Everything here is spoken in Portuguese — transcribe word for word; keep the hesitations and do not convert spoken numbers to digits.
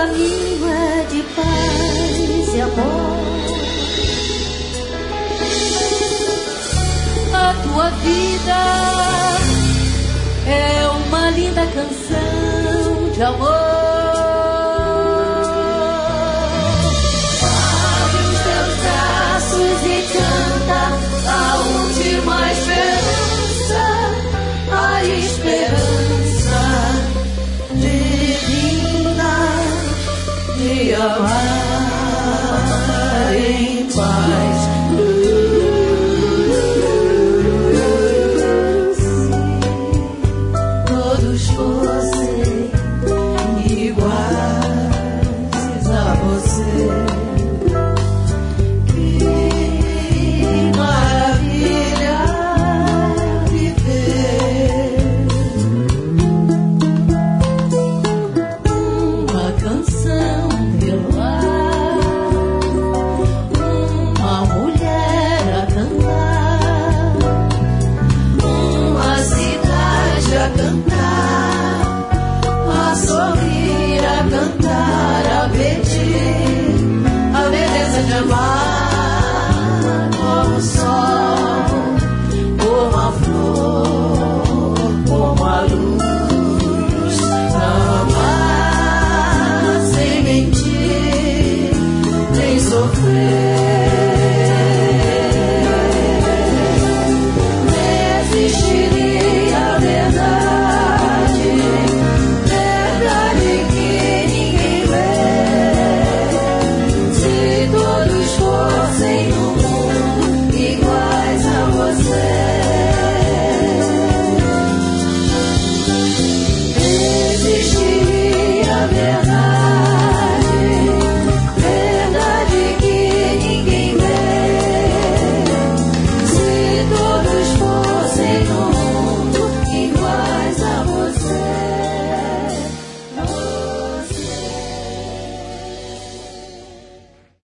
caminho é de paz e amor. A tua vida é uma linda canção de amor. Abre os teus braços e canta a última esperança, a esperança divina de amar.